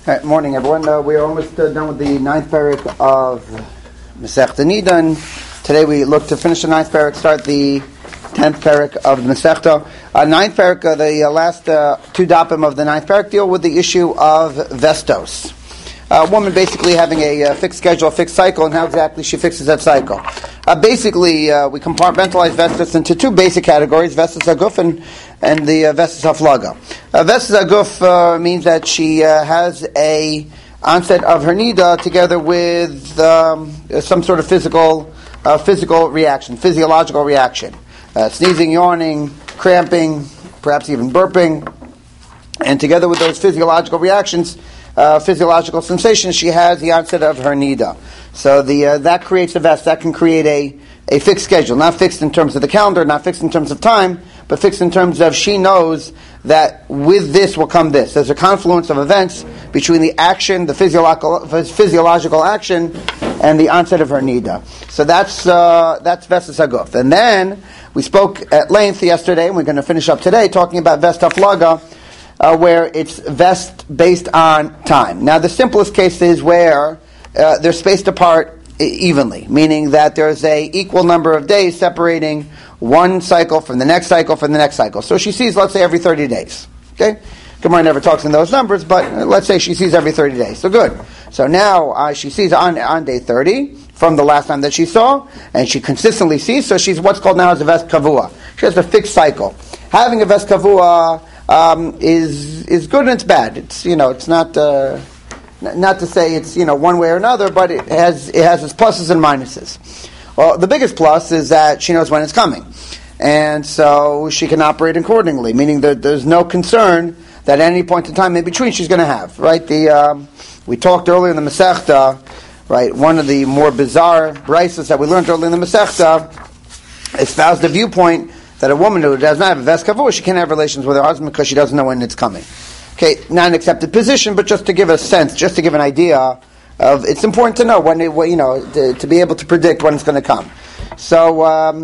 Right, morning, everyone. We are almost done with the ninth parak of Masechta Nidan. Today we look to finish the ninth parak, start the 10th parak of the Masechta. Ninth parak, the last two dapim of the ninth parak deal with the issue of vestos. A woman basically having a fixed schedule, a fixed cycle, and how exactly she fixes that cycle. Basically, we compartmentalize vestos into two basic categories, vestos aguf and the vestos haflaga. Vestos aguf means that she has a onset of her nida together with some sort of physical reaction, physiological reaction. Sneezing, yawning, cramping, perhaps even burping. And together with those physiological reactions, physiological sensations, she has the onset of her nida. So that creates a vest. That can create a fixed schedule, not fixed in terms of the calendar, not fixed in terms of time, but fixed in terms of she knows that with this will come this. There's a confluence of events between the action, the physiological action, and the onset of her nida. So that's vestos aguf. And then we spoke at length yesterday, and we're going to finish up today talking about vest haflaga, where it's vest based on time. Now, the simplest case is where they're spaced apart evenly, meaning that there's a equal number of days separating one cycle from the next cycle from the next cycle. So she sees, let's say, every 30 days. Okay? Gemara never talks in those numbers, but let's say she sees every 30 days. So good. So now she sees on day 30 from the last time that she saw, and she consistently sees, so she's what's called now as a vest kavua. She has a fixed cycle. Having a vest kavua is good and it's bad. It's it's not to say it's one way or another, but it has its pluses and minuses. Well, the biggest plus is that she knows when it's coming, and so she can operate accordingly. Meaning that there's no concern that at any point in time in between she's going to have. Right? We talked earlier in the Masechta. Right? One of the more bizarre brises that we learned earlier in the Masechta espoused the viewpoint that a woman who does not have a vest kavua, she can't have relations with her husband because she doesn't know when it's coming. Okay, not an accepted position, but just to give a sense, just to give an idea of, it's important to know when to be able to predict when it's going to come. So,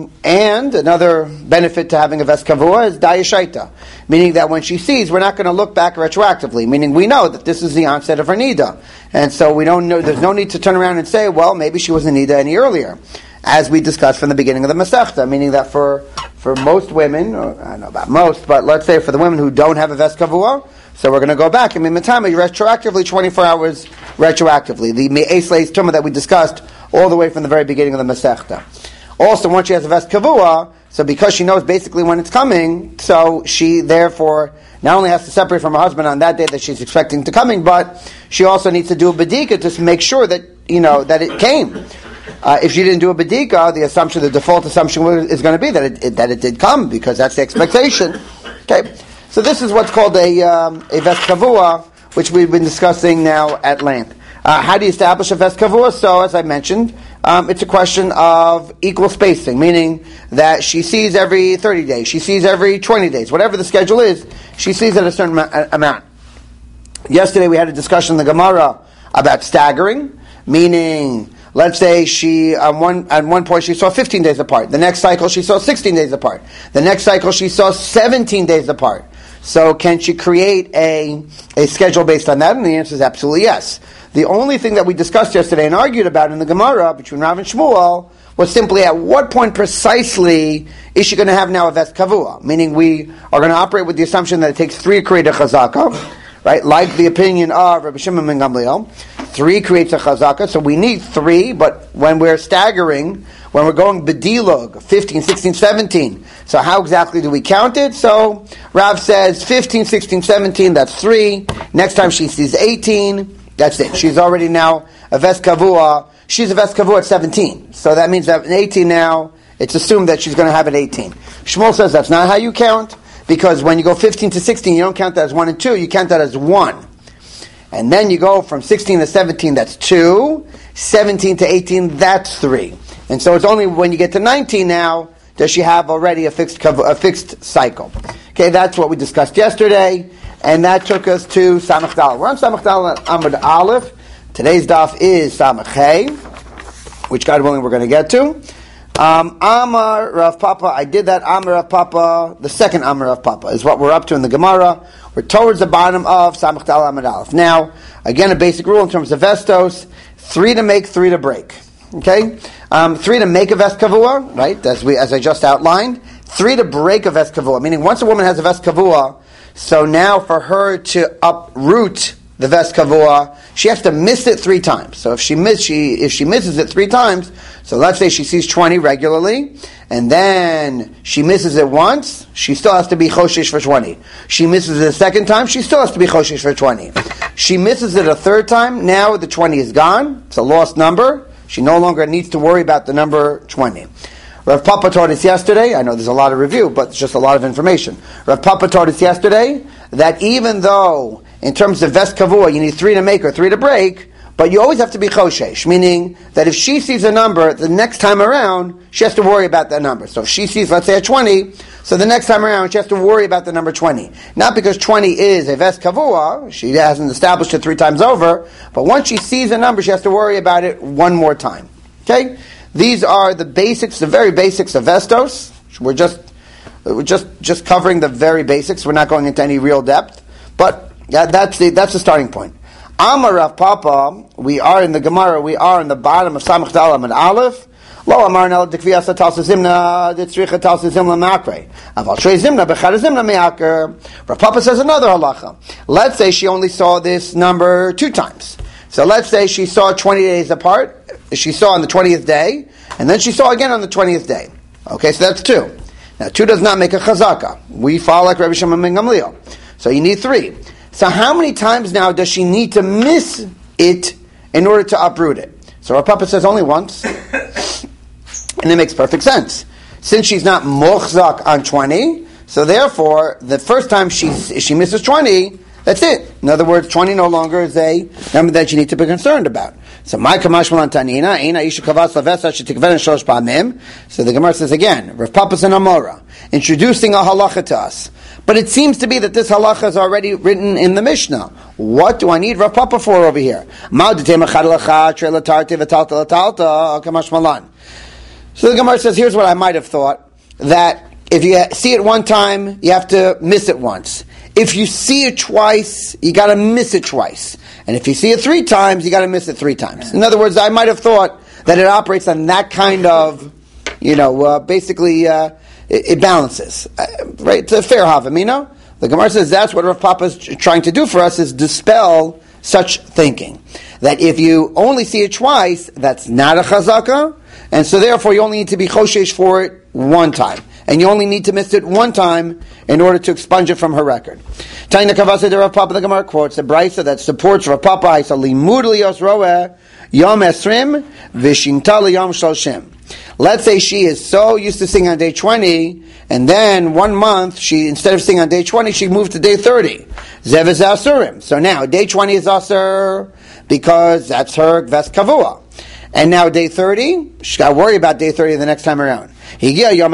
and another benefit to having a vest kavua is dayashaita, meaning that when she sees, we're not going to look back retroactively, meaning we know that this is the onset of her nida, and so we don't know. There's no need to turn around and say, well, maybe she was in nida any earlier, as we discussed from the beginning of the Masechta, meaning that for most women, or I don't know about most, but let's say for the women who don't have a vest kavua, so we're going to go back. I mean, Matama, retroactively, 24 hours retroactively. The Me'es Leis Tumah that we discussed all the way from the very beginning of the Masechta. Also, once she has a vest kavua, so because she knows basically when it's coming, so she therefore not only has to separate from her husband on that day that she's expecting to coming, but she also needs to do a bedika to make sure that, that it came. If she didn't do a bedika, the default assumption is going to be that it did come, because that's the expectation. Okay, so this is what's called a vest kavua, which we've been discussing now at length. How do you establish a vest kavua? So, as I mentioned, it's a question of equal spacing, meaning that she sees every 30 days, she sees every 20 days, whatever the schedule is, she sees at a certain amount. Yesterday we had a discussion in the Gemara about staggering, meaning, let's say she, at one point she saw 15 days apart. The next cycle she saw 16 days apart. The next cycle she saw 17 days apart. So can she create a schedule based on that? And the answer is absolutely yes. The only thing that we discussed yesterday and argued about in the Gemara between Rav and Shmuel was simply at what point precisely is she going to have now a vest kavua? Meaning we are going to operate with the assumption that it takes 3 to create a chazaka, right? Like the opinion of Rabbi Shimon ben Gamliel. 3 creates a chazaka, so we need 3, but when we're staggering, when we're going bedilog, 15, 16, 17, so how exactly do we count it? So Rav says 15, 16, 17, that's 3. Next time she sees 18, that's it. She's already now a vest kavua. She's a vest kavua at 17. So that means that at 18 now, it's assumed that she's going to have at 18. Shmuel says that's not how you count, because when you go 15 to 16, you don't count that as 1 and 2, you count that as 1. And then you go from 16 to 17, that's 2. 17 to 18, that's 3. And so it's only when you get to 19 now does she have already a fixed cycle. Okay, that's what we discussed yesterday. And that took us to Samach Dal. We're on Samach Dal Amud Aleph. Today's daf is Samach Hey, which God willing we're going to get to. Amar Rav Papa, I did that. Amar Rav Papa, the second Amar Rav Papa is what we're up to in the Gemara. We're towards the bottom of Samach Dal Amud Aleph. Now, again, a basic rule in terms of vestos: 3 to make, 3 to break. Okay, 3 to make a vest kavua, right? As I just outlined. 3 to break a vest kavua, meaning once a woman has a vest kavua, so now for her to uproot the vest kavua, she has to miss it 3 times. So if she misses it 3 times, so let's say she sees 20 regularly, and then she misses it once, she still has to be choshesh for 20. She misses it a second time, she still has to be choshesh for 20. She misses it a third time, now the 20 is gone, it's a lost number, she no longer needs to worry about the number 20. Rav Papa taught us yesterday, I know there's a lot of review, but it's just a lot of information. Rav Papa taught us yesterday that even though in terms of vest kavua you need 3 to make or 3 to break, but you always have to be choshesh, meaning that if she sees a number, the next time around, she has to worry about that number. So if she sees, let's say, a 20, so the next time around, she has to worry about the number 20. Not because 20 is a vest kavua, she hasn't established it 3 times over, but once she sees a number, she has to worry about it one more time. Okay? These are the basics, the very basics of vestos. We're just covering the very basics. We're not going into any real depth, but that's the starting point. Amar Rav Papa, we are in the Gemara. We are in the bottom of Samach Dal Amud Aleph. Lo amarna dekviyasa talsa zimna detzricha talsa zimna makre. Aval shrei zimna bechad zimna meaker. Rav Papa says another halacha. Let's say she only saw this number 2 times. So let's say she saw 20 days apart. She saw on the 20th day, and then she saw again on the 20th day. Okay, so that's 2. Now, 2 does not make a chazaka. We follow like Rabbi Shimon ben Gamliel. So you need 3. So how many times now does she need to miss it in order to uproot it? So our Papa says only once. And it makes perfect sense. Since she's not mochzak on 20, so therefore, the first time she misses 20, that's it. In other words, 20 no longer is a number that you need to be concerned about. So my kamashmalan tanina, eina isha kavas lavesa shetikven shlosh pamim. So the Gemara says again, Rav Papa's an Amora, introducing a halacha to us. But it seems to be that this halacha is already written in the Mishnah. What do I need Rav Papa for over here? So the Gemara says, here's what I might have thought, that if you see it one time, you have to miss it once. If you see it twice, you got to miss it twice. And if you see it 3 times, you got to miss it 3 times. In other words, I might have thought that it operates on that kind of, basically, it balances. Right? It's a fair havamina. The Gemara says that's what Rav Papa is trying to do for us, is dispel such thinking. That if you only see it twice, that's not a chazaka, and so therefore you only need to be choshesh for it 1 time. And you only need to miss it 1 time in order to expunge it from her record. Taina Kavasa de Rav Papa, the Gemara quotes the brisa that supports Rav Papa, Isa limud liyos roeh yom esrim v'shinta liyom shloshim. Let's say she is so used to singing on day 20, and then 1 month, instead of singing on day 20, she moved to day 30. Zev is asurim. So now, day 20 is asur, because that's her vest kavua. And now day 30, she's got to worry about day 30 the next time around. Now,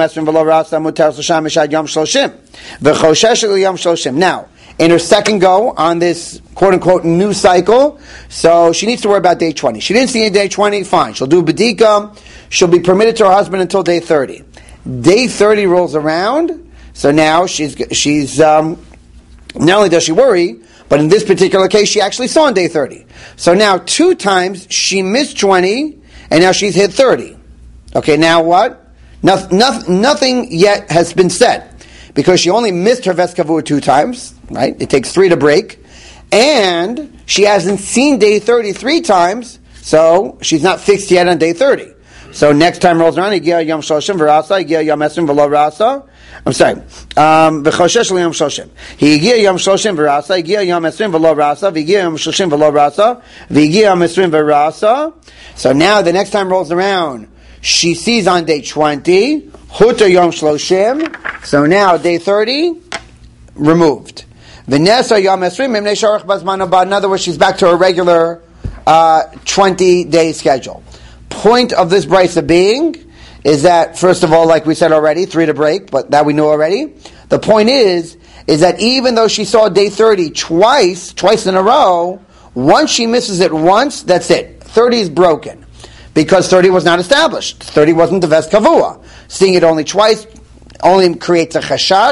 in her second go on this quote-unquote new cycle, so she needs to worry about day 20. She didn't see it day 20, fine. She'll do bedika. She'll be permitted to her husband until day 30. Day 30 rolls around, so now she's not only does she worry, but in this particular case, she actually saw on day 30. So now 2 times she missed 20, and now she's hit 30. Okay, now what? Nothing yet has been said, because she only missed her vest kavua 2 times, right? It takes 3 to break, and she hasn't seen day 30 3 times, so she's not fixed yet on day 30. So next time rolls around, Igia Yom Shoshim V'Rasa, Igia Yom Esrim V'Lo Rasa. I'm sorry. V'Choshesh Yom Shoshim. Igia Yom Shoshim V'Rasa, Igia Yom Esrim V'Lo Rasa, V'Igia Yom Shoshim V'Lo Rasa, V'Igia Yom Esrim V'Rasa. So now the next time rolls around, she sees on day 20, Huta Yom Shloshim. So now day 30, removed. V'Nesa Yom Esrim Mimnei Sharach Bazman Abad. In other words, she's back to her regular 20-day schedule. Point of this brisa being is that, first of all, like we said already, 3 to break, but that we know already. The point is that even though she saw day 30 twice in a row, once she misses it once, that's it. 30 is broken. Because 30 was not established. 30 wasn't the vest kavua. Seeing it only twice only creates a chashash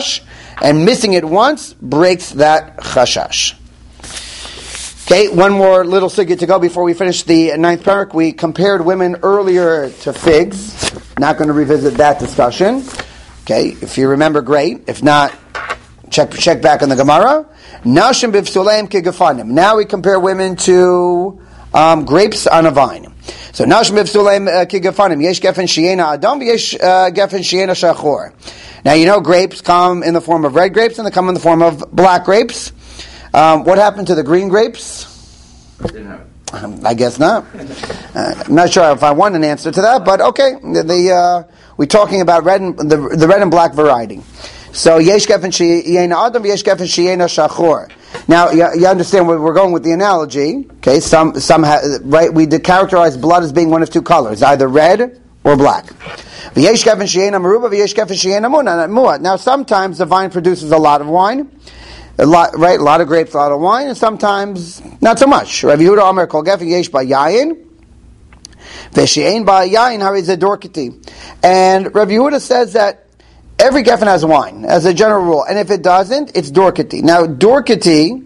and missing it once breaks that chashash. Okay, one more little sugya to go before we finish the ninth parak. We compared women earlier to figs. Not going to revisit that discussion. Okay, if you remember, great. If not, check back on the Gemara. Nashim b'vsuleim kegefanim. Now we compare women to grapes on a vine. So nashim b'vsuleim kegefanim. Yesh gefen sheyena adam, yesh gefen sheyena shachor. Now you know grapes come in the form of red grapes and they come in the form of black grapes. What happened to the green grapes? Didn't have it. I guess not. I'm not sure if I want an answer to that, but okay. We're talking about the red and black variety. So yesh gefen sheyena adam, yesh gefen sheyena shachor. Now you understand where we're going with the analogy. Okay, some right. We characterize blood as being one of two colors, either red or black. V'yesh gefen sheyena meruba, v'yesh gefen sheyena mu'at. Now sometimes the vine produces a lot of wine. A lot of grapes, a lot of wine, and sometimes not so much. Rabbi Yehuda Omer kol gefen yesh ba yayin, v'she'ein ba yayin hari ze dorkati. And Rabbi Yehuda says that every gefen has wine, as a general rule, and if it doesn't, it's dorkati. Now, dorkati,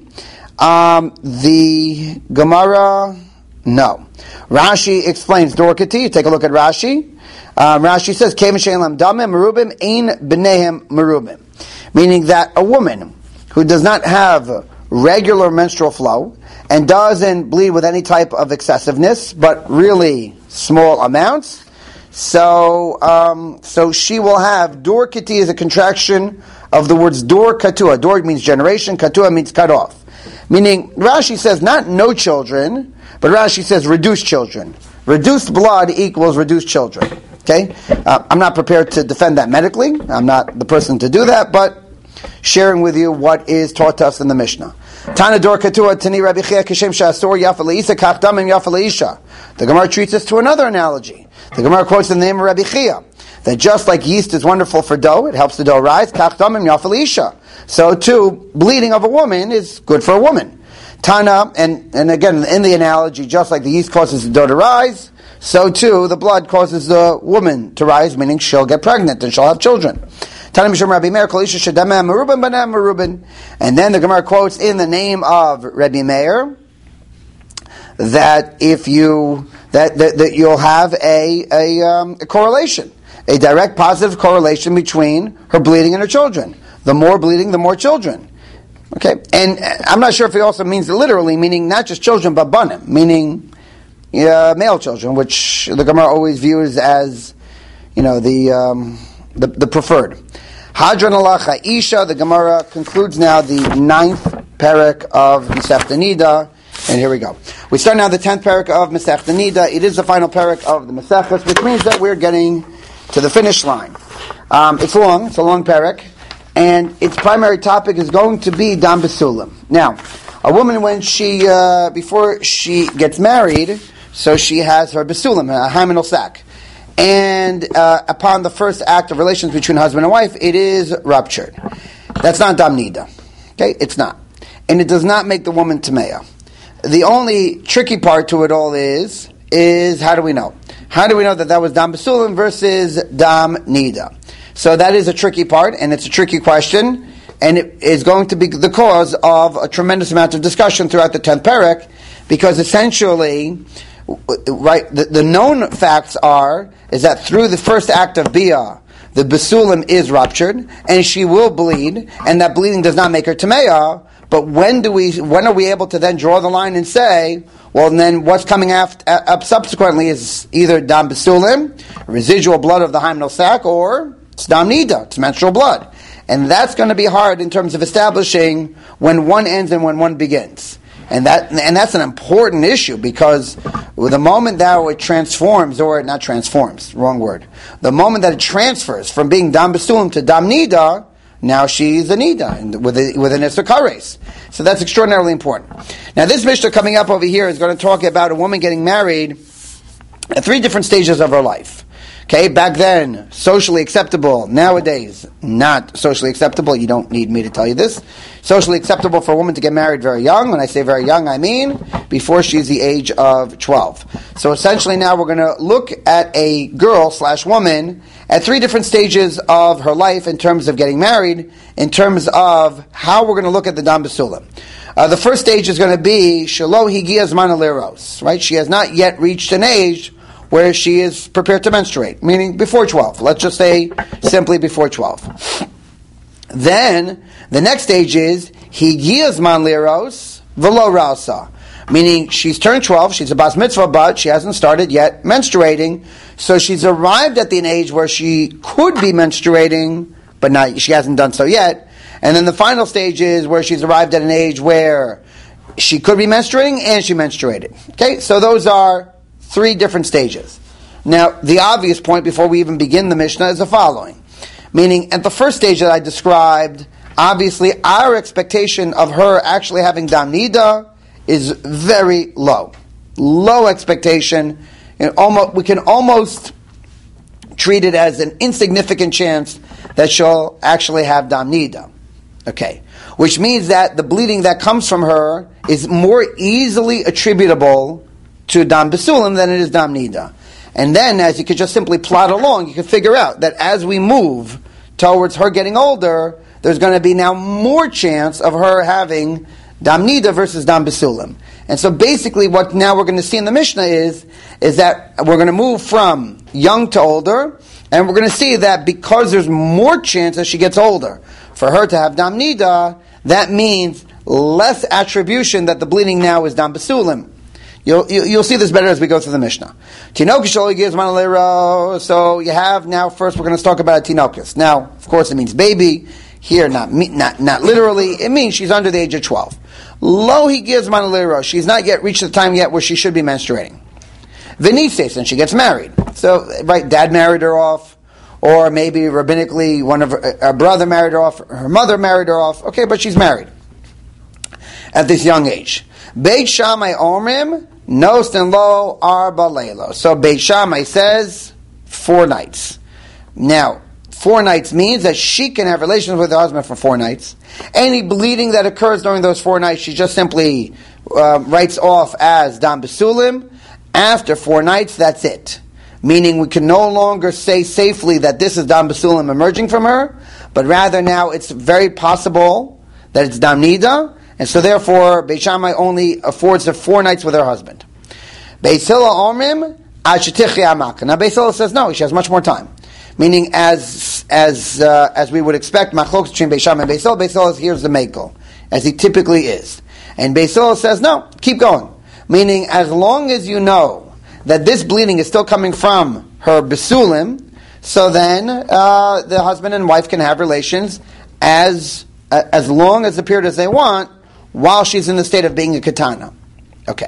the Gemara, no. Rashi explains dorkati. Take a look at Rashi. Rashi says, Keim she'en lam damim merubim, ein b'nehem merubim. Meaning that a woman who does not have regular menstrual flow and doesn't bleed with any type of excessiveness, but really small amounts, so she will have, dor kati is a contraction of the words dor katua. Dor means generation, katua means cut off. Meaning, Rashi says not no children, but Rashi says reduced children. Reduced blood equals reduced children. Okay? I'm not prepared to defend that medically. I'm not the person to do that, but sharing with you what is taught to us in the Mishnah. Tana dor katua tani Rabbi Chia kishem shasor yafa leisa kach damim yafa leisha. The Gemara treats us to another analogy. The Gemara quotes in the name of Rabbi Chia that just like yeast is wonderful for dough, it helps the dough rise, kach damim yafa leisha. So too, bleeding of a woman is good for a woman. Tana, and again in the analogy, just like the yeast causes the dough to rise, so too the blood causes the woman to rise, meaning she'll get pregnant and she'll have children. And then the Gemara quotes in the name of Rabbi Meir that if you that you'll have a correlation, a direct positive correlation between her bleeding and her children. The more bleeding, the more children. Okay, and I'm not sure if it also means literally, meaning not just children but banim, meaning male children, which the Gemara always views as the preferred. Hadran alacha isha. The Gemara concludes now the 9th parak of Masechta Nida, and here we go. We start now the 10th parak of Masechta Nida. It is the final parak of the Maseches, which means that we're getting to the finish line. It's long. It's a long parak, and its primary topic is going to be dam besulim. Now, a woman when she before she gets married, so she has her besulim, a hymenal sac. And upon the first act of relations between husband and wife, it is ruptured. That's not dam nida. Okay, it's not. And it does not make the woman tameya. The only tricky part to it all is how do we know? How do we know that was dam besulim versus dam nida? So that is a tricky part, and it's a tricky question, and it is going to be the cause of a tremendous amount of discussion throughout the 10th parak, because essentially, right, the known facts is that through the first act of bia, the besulim is ruptured, and she will bleed, and that bleeding does not make her tameya. But when are we able to then draw the line and say, well, then what's coming up subsequently is either dam besulim, residual blood of the hymenal sac, or it's dam nida, it's menstrual blood, and that's going to be hard in terms of establishing when one ends and when one begins. And that's an important issue, because the moment that it transforms, or not transforms, wrong word, the moment that it transfers from being dam besulim to dam nida, now she's a nida with an issur kares. So that's extraordinarily important. Now this Mishnah coming up over here is going to talk about a woman getting married at 3 different stages of her life. Okay, back then, socially acceptable. Nowadays, not socially acceptable. You don't need me to tell you this. Socially acceptable for a woman to get married very young. When I say very young, I mean before she's the age of 12. So essentially now we're going to look at a girl/woman at 3 different stages of her life in terms of getting married, in terms of how we're going to look at the Dam B'Sulam. The first stage is going to be Shelo Higia Zman Aliros, right? She has not yet reached an age where she is prepared to menstruate, meaning before 12. Let's just say simply before 12. Then, the next stage is Higia Zman Liros V'lo Rasa, meaning she's turned 12, she's a bas mitzvah, but she hasn't started yet menstruating, so she's arrived at an age where she could be menstruating, but she hasn't done so yet. And then the final stage is where she's arrived at an age where she could be menstruating and she menstruated. Okay, so those are 3 different stages. Now, the obvious point before we even begin the Mishnah is the following. Meaning, at the first stage that I described, obviously our expectation of her actually having Dam Nida is very low. Low expectation. And we can almost treat it as an insignificant chance that she'll actually have Dam Nida. Okay. Which means that the bleeding that comes from her is more easily attributable to Dam B'Sulam than it is Dam Nida. And then, as you could just simply plot along, you can figure out that as we move towards her getting older, there's going to be now more chance of her having Dam Nida versus Dam B'Sulam. And so basically what now we're going to see in the Mishnah is that we're going to move from young to older, and we're going to see that because there's more chance as she gets older for her to have Dam Nida, that means less attribution that the bleeding now is Dam B'Sulam. You'll see this better as we go through the Mishnah. So you have now, first we're going to talk about a tinokus. Now, of course it means baby. Here, not literally. It means she's under the age of 12. Lo he gives manalero. She's not yet reached the time yet where she should be menstruating. Venices, and she gets married. So, right, dad married her off, or maybe rabbinically one of her brother married her off, her mother married her off. Okay, but she's married at this young age. Beit Shammai omrim nosten lo arba leilo. So Beit Shammai says 4 nights. Now, 4 nights means that she can have relations with her husband for 4 nights. Any bleeding that occurs during those 4 nights, she just simply writes off as Dam B'Sulam. After 4 nights, that's it. Meaning we can no longer say safely that this is Dam B'Sulam emerging from her, but rather now it's very possible that it's Dam Nida, and so therefore Beit Shammai only affords her 4 nights with her husband. Beis Hillel omrim ad shetichya amaka. Now Beis Hillel says no, she has much more time. Meaning, as we would expect, machlokes between Beis Shammai and Beis Hillel here's the mekel, as he typically is. And Beis Hillel says, no, keep going. Meaning, as long as you know that this bleeding is still coming from her B'Sulim, so then the husband and wife can have relations as long as the period as they want, while she's in the state of being a katana. Okay.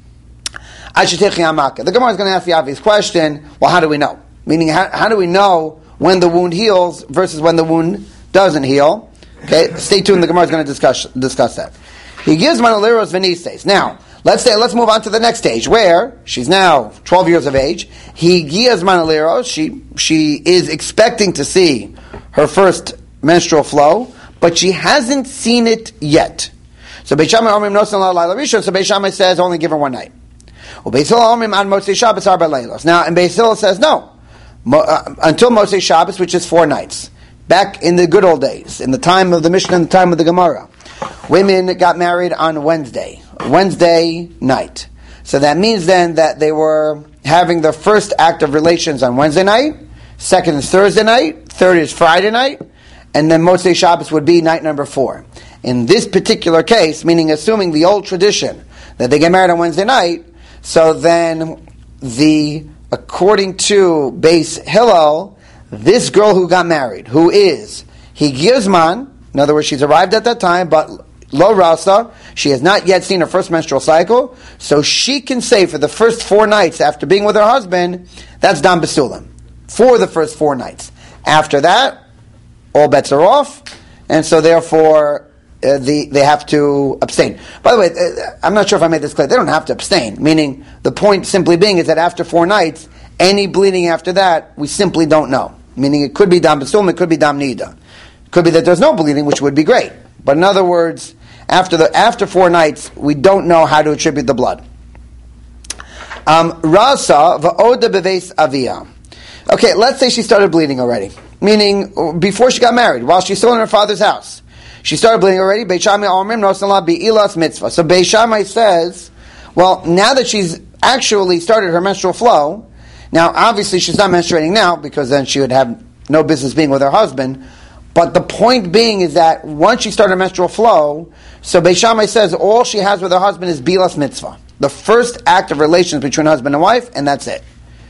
The Gemara is going to ask the obvious question, well, how do we know? Meaning, how do we know when the wound heals versus when the wound doesn't heal? Okay, stay tuned. The Gemara is going to discuss that. He gives manaleros venices. Now, let's move on to the next stage where she's now 12 years of age. He gives manaleros. She is expecting to see her first menstrual flow, but she hasn't seen it yet. So Beit Shammai omrim nosen la laila rishon. So Beit Shammai says only give her 1 night. Well, Beis Hillel omrim ad motzei Shabbos arba leilos. Now, and Beis Hillel says no. Until Motzei Shabbos, which is 4 nights. Back in the good old days, in the time of the Mishnah and the time of the Gemara, women got married on Wednesday night. So that means then that they were having their first act of relations on Wednesday night, second is Thursday night, third is Friday night, and then Motzei Shabbos would be night number 4. In this particular case, meaning assuming the old tradition that they get married on Wednesday night, so then according to Beis Hillel, this girl who got married, who is Higizman, in other words, she's arrived at that time, but Lo Rasa, she has not yet seen her first menstrual cycle, so she can say for the first 4 nights after being with her husband, that's Dam B'Sulam, for the first 4 nights. After that, all bets are off, and so therefore they have to abstain. By the way, I'm not sure if I made this clear. They don't have to abstain, meaning the point simply being is that after 4 nights, any bleeding after that, we simply don't know. Meaning it could be Dam B'Sulam, it could be Dam Nida. It could be that there's no bleeding, which would be great. But in other words, After 4 nights, we don't know how to attribute the blood. Rasa va'oda beveis avia. Okay, let's say she started bleeding already, meaning before she got married, while she's still in her father's house. She started bleeding already. Beit Shammai omrim nosanla be'ilas mitzvah. So Beit Shammai says, well, now that she's actually started her menstrual flow, now obviously she's not menstruating now because then she would have no business being with her husband. But the point being is that once she started her menstrual flow, so Beit Shammai says all she has with her husband is bilas mitzvah, the first act of relations between husband and wife, and that's it.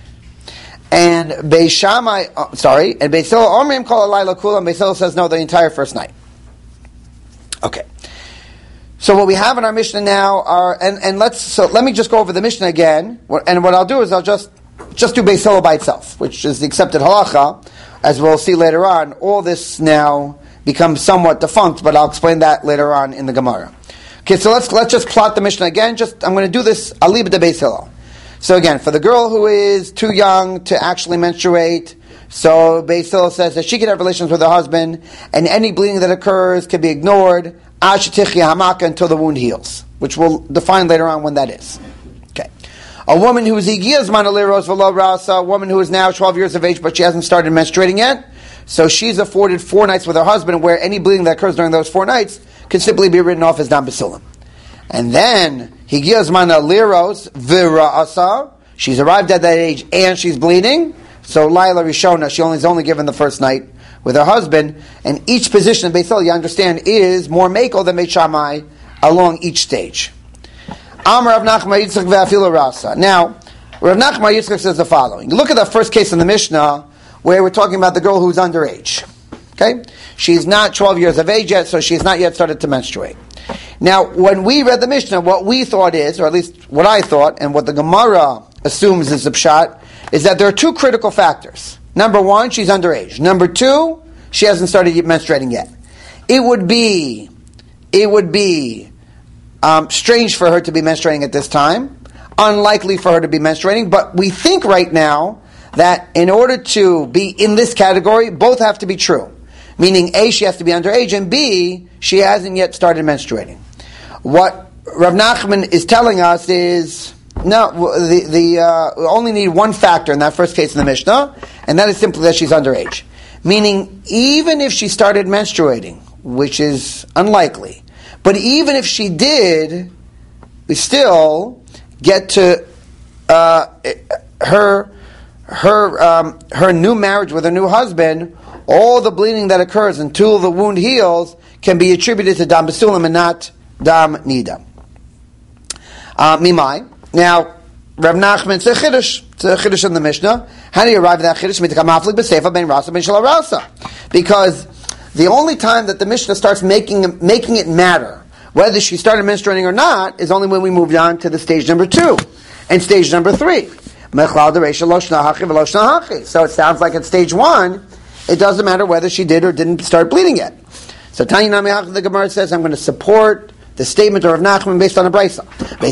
And Beit Shammai, and Beit Hillel omrim kol halayla kula. Beit Hillel says no, the entire first night. Okay. So what we have in our Mishnah now are, let me just go over the Mishnah again. And what I'll do is I'll just do Beit Hillel by itself, which is the accepted halacha. As we'll see later on, all this now becomes somewhat defunct, but I'll explain that later on in the Gemara. Okay, so let's just plot the Mishnah again. I'm going to do this alib de Beit Hillel. So again, for the girl who is too young to actually menstruate, so Beit Hillel says that she can have relations with her husband, and any bleeding that occurs can be ignored until the wound heals, which we'll define later on when that is. Okay. A woman who is igiyazman aliros v'lo rasa, a woman who is now 12 years of age, but she hasn't started menstruating yet, so she's afforded 4 nights with her husband, where any bleeding that occurs during those 4 nights can simply be written off as dam basulim. And then higiyazman aliros v'rasa, she's arrived at that age and she's bleeding, so Laila Rishona, she is only given the first night with her husband, and each position in Beit Hillel, you understand, is more mekel than Beit Shammai along each stage. Amar Rav Nachman Yitzchak ve'afilu rasa. Now, Rav Nachman Yitzchak says the following. Look at the first case in the Mishnah, where we're talking about the girl who's underage. Okay? She's not 12 years of age yet, so she's not yet started to menstruate. Now, when we read the Mishnah, what we thought is, or at least what I thought, and what the Gemara assumes is the pshat, is that there are 2 critical factors. Number 1, she's underage. Number 2, she hasn't started menstruating yet. It would be strange for her to be menstruating at this time, unlikely for her to be menstruating, but we think right now that in order to be in this category, both have to be true. Meaning, A, she has to be underage, and B, she hasn't yet started menstruating. What Rav Nachman is telling us is, no, we only need one factor in that first case in the Mishnah, and that is simply that she's underage. Meaning, even if she started menstruating, which is unlikely, but even if she did, we still get to her new marriage with her new husband. All the bleeding that occurs until the wound heals can be attributed to dam basulim and not dam nida. Mimai. Now, Rav Nachman, it's a chiddush in the Mishnah. How do you arrive at that chiddush? Because the only time that the Mishnah starts making it matter whether she started menstruating or not is only when we moved on to the stage number 2 and stage number 3. So it sounds like at stage 1, it doesn't matter whether she did or didn't start bleeding yet. So Tanya Nami the Gemara says, I'm going to support the statement of Rav Nachman based on a brisa.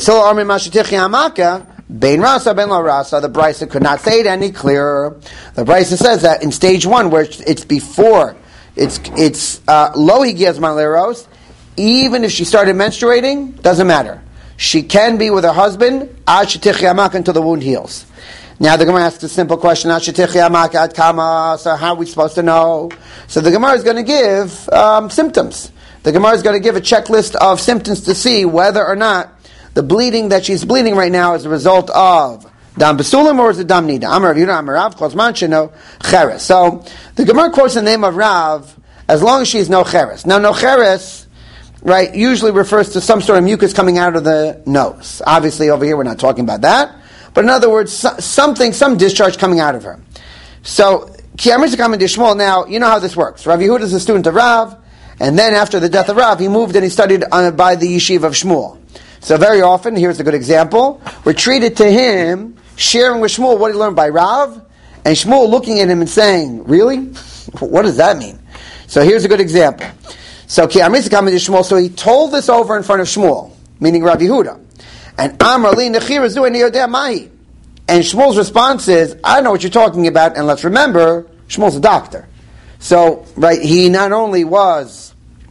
The brisa could not say it any clearer. The brisa says that in stage 1, where it's before, it's lo higiyazman leros, even if she started menstruating, doesn't matter. She can be with her husband ad shetichi amaka until the wound heals. Now the Gemara asks a simple question: ad shetichi amaka ad kama? So how are we supposed to know? So the Gemara is going to give symptoms. The Gemara is going to give a checklist of symptoms to see whether or not the bleeding that she's bleeding right now is a result of dam basulim or is it dam nida. Amar Rav Yehuda Amar Rav Kozman sheno cheres. So the Gemara quotes the name of Rav as long as she's no cheres. Now no cheres, right, usually refers to some sort of mucus coming out of the nose. Obviously over here we're not talking about that. But in other words, some discharge coming out of her. So, now, you know how this works. Rav Yehuda is a student of Rav, and then after the death of Rav, he moved and he studied by the yeshiva of Shmuel. So very often, here's a good example, we're treated to him, sharing with Shmuel what he learned by Rav, and Shmuel looking at him and saying, really? What does that mean? So here's a good example. So he told this over in front of Shmuel, meaning Rav Yehuda. And Amrali Nechirazu and Yodeh Mahi. And Shmuel's response is, I know what you're talking about, and let's remember, Shmuel's a doctor. So, right, he not only was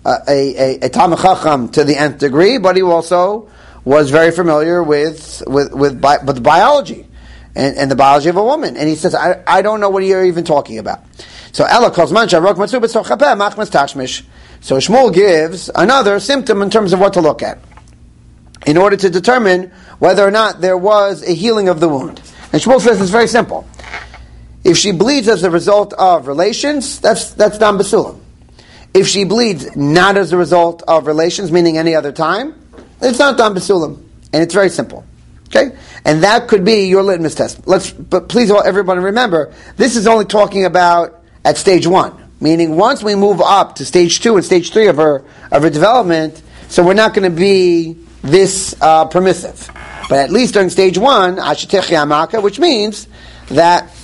Talmid Chacham to the nth degree, but he also was very familiar with the biology and the biology of a woman. And he says, I don't know what you're even talking about. So Ella calls Mancha Rok Matzubet So Chapeh Machmas Tashmish. So Shmuel gives another symptom in terms of what to look at in order to determine whether or not there was a healing of the wound. And Shmuel says it's very simple. If she bleeds as a result of relations, that's dam basulam. If she bleeds not as a result of relations, meaning any other time, it's not dam basulam. And it's very simple. Okay? And that could be your litmus test. But please everybody remember, this is only talking about at stage 1. Meaning once we move up to stage 2 and stage 3 of her development, so we're not going to be this permissive. But at least during stage 1, Ashetech Yamaka, which means that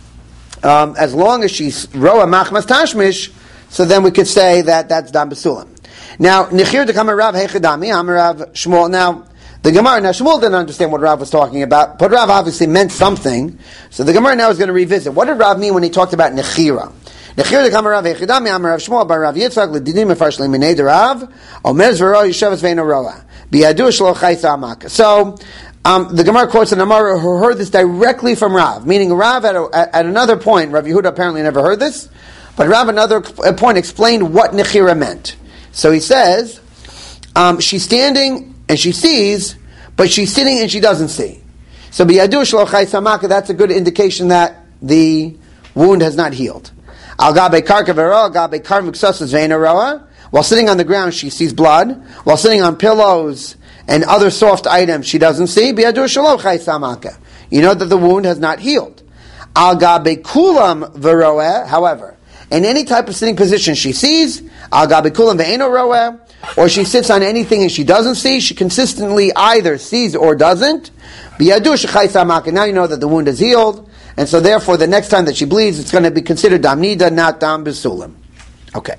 as long as she's Roa Machmas Tashmish, so then we could say that that's Dam Basulam. Now, Nechir Dekama Rav Hechadami, Amarav Shmuel. Now, the Gemara, Shmuel didn't understand what Rav was talking about, but Rav obviously meant something. So the Gemara now is going to revisit. What did Rav mean when he talked about Nechira? Nechir Dekama Rav Hechadami, Amarav Shmuel, Bar Rav Yitzchak, L'didim Mefarsh Le'minei Derav, Omer Zvero Yishavas Ve'eno Roa, B'yadu Shlo Chaysa Amaka. So, the Gemara quotes an Amar who heard this directly from Rav, meaning Rav at another point, Rav Yehuda apparently never heard this, but Rav at another point explained what Nechira meant. So he says, she's standing and she sees, but she's sitting and she doesn't see. So b'yadu shelo chayis hamaka, that's a good indication that the wound has not healed. Al gabe karka v'roa, gabe kar v'ksosas ve'ena roa. While sitting on the ground, she sees blood. While sitting on pillows and other soft items, she doesn't see. B'yadu shelo chayis hamaka. You know that the wound has not healed. Al gabe kulam v'roa, however, in any type of sitting position she sees, al gabe kulam ve'eno roa, or she sits on anything and she doesn't see, she consistently either sees or doesn't. B'yadu shechayis hamaka. Now you know that the wound is healed, and so therefore the next time that she bleeds, it's going to be considered dam nida, not dam basulim. Okay.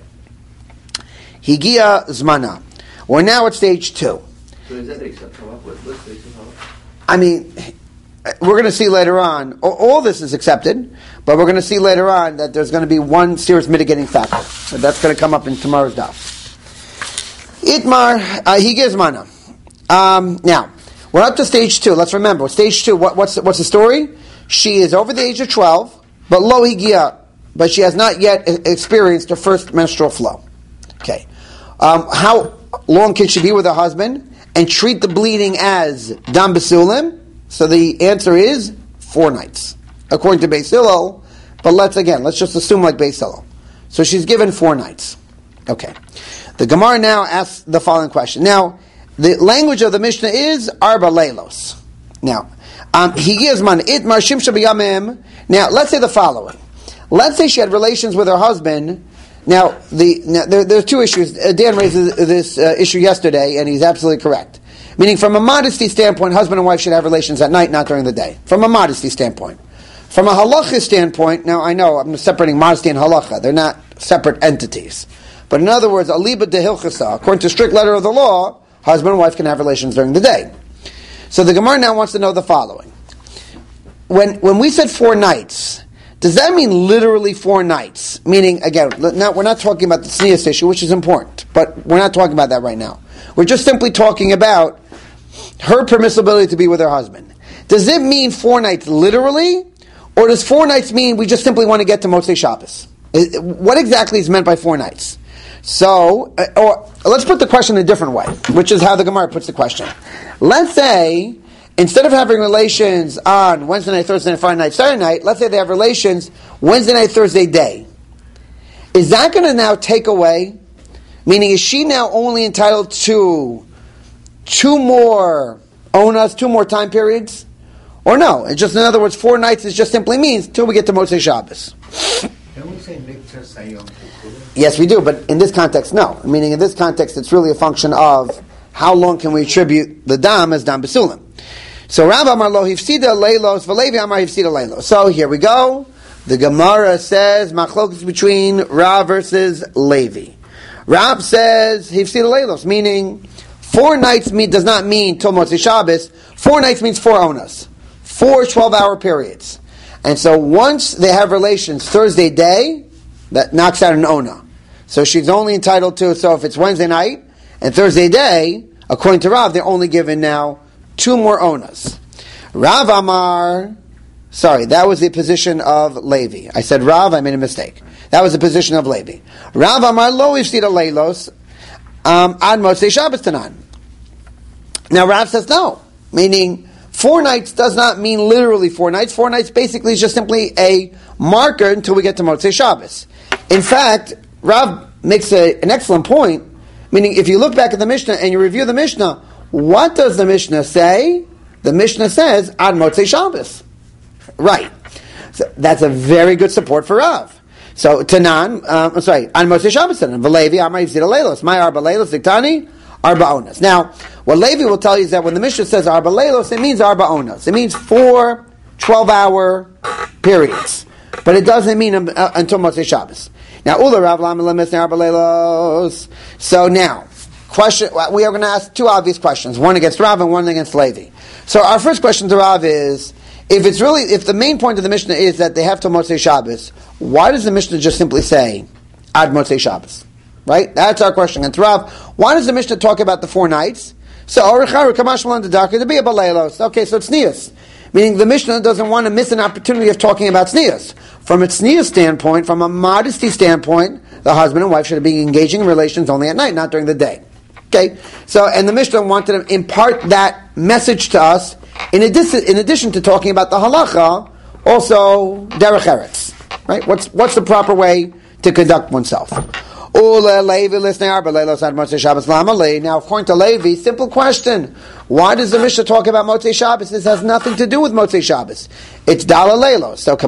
Higia zmana. We're now at stage 2. So is that acceptable? I mean, we're going to see later on, all this is accepted, but we're going to see later on that there's going to be one serious mitigating factor. So that's going to come up in tomorrow's daf. Itmar, he gives mana. Now, we're up to stage 2. Let's remember, stage 2, what's the story? She is over the age of 12, but lo higia, but she has not yet experienced her first menstrual flow. Okay. How long can she be with her husband and treat the bleeding as dam basulim? So the answer is 4 nights, according to Beis Hillel. But let's just assume like Beis Hillel. So she's given 4 nights. Okay. The Gemara now asks the following question. Now, the language of the Mishnah is arba leilos. Now, he gives man itmar shimsha b'yamim. Now, let's say the following. Let's say she had relations with her husband. Now, there are 2 issues. Dan raised this issue yesterday, and he's absolutely correct. Meaning, from a modesty standpoint, husband and wife should have relations at night, not during the day. From a modesty standpoint. From a halacha standpoint, now I know I'm separating modesty and halacha. They're not separate entities. But in other words, aliba de hilchasa, according to strict letter of the law, husband and wife can have relations during the day. So the Gemara now wants to know the following. When we said 4 nights, does that mean literally 4 nights? Meaning, again, now we're not talking about the sneas issue, which is important, but we're not talking about that right now. We're just simply talking about her permissibility to be with her husband. Does it mean 4 nights literally? Or does 4 nights mean we just simply want to get to Motzei Shabbos? What exactly is meant by 4 nights? So, or let's put the question a different way, which is how the Gemara puts the question. Let's say, instead of having relations on Wednesday night, Thursday night, Friday night, Saturday night, let's say they have relations Wednesday night, Thursday day. Is that going to now take away? Meaning, is she now only entitled to 2 more onas, 2 more time periods? Or no? It's just, in other words, 4 nights is just simply means till we get to Motzei Shabbos. Can we say Mikta Sayom? Yes, we do, but in this context, no. Meaning, in this context, it's really a function of how long can we attribute the dam as dam basulim. So, Rav Amar lo hifsida leilos, v'Levi Amar hifsida leilos. So, here we go. The Gemara says, machlokas between Rav versus Levi. Rav says, hifsida leilos, meaning 4 nights does not mean till Motzei Shabbos. 4 nights means 4 onas. 4 12-hour periods. And so once they have relations Thursday day, that knocks out an ona. So she's only entitled to, so if it's Wednesday night and Thursday day, according to Rav, they're only given now 2 more onas. Rav Amar, that was the position of Levi. I said Rav, I made a mistake. That was the position of Levi. Rav Amar lo ifsida leilos ad motzei Shabbos tanan. Now Rav says no, meaning 4 nights does not mean literally 4 nights. 4 nights basically is just simply a marker until we get to Motzei Shabbos. In fact, Rav makes an excellent point, meaning if you look back at the Mishnah and you review the Mishnah, what does the Mishnah say? The Mishnah says, Ad Motzei Shabbos. Right. So that's a very good support for Rav. So, Tanan, Ad Motzei Shabbos Tanan, V'levi, Amar Yivzid Aleilos, My Arba Leilos, Diktani, Arba Onas. Now, what Levi will tell you is that when the Mishnah says Arba Leilos, it means Arba Onas. It means 4 12-hour periods. But it doesn't mean until Motzei Shabbos. Now, Ula Rav Lama Lemis Arba Leilos. So now, we are going to ask 2 obvious questions, one against Rav and one against Levi. So our first question to Rav is, if the main point of the Mishnah is that they have till Motzei Shabbos, why does the Mishnah just simply say Ad Motzei Shabbos? Right? That's our question. And to Rav, why does the Mishnah talk about the 4 nights? So, okay, so it's tznius. Meaning the Mishnah doesn't want to miss an opportunity of talking about tznius. From a tznius standpoint, from a modesty standpoint, the husband and wife should be engaging in relations only at night, not during the day. Okay? So, and the Mishnah wanted to impart that message to us in addition to talking about the halacha, also derech eretz. Right? What's the proper way to conduct oneself? Now, according to Levi, simple question. Why does the Mishnah talk about Motzei Shabbos? This has nothing to do with Motzei Shabbos. It's Dala Leilos. So,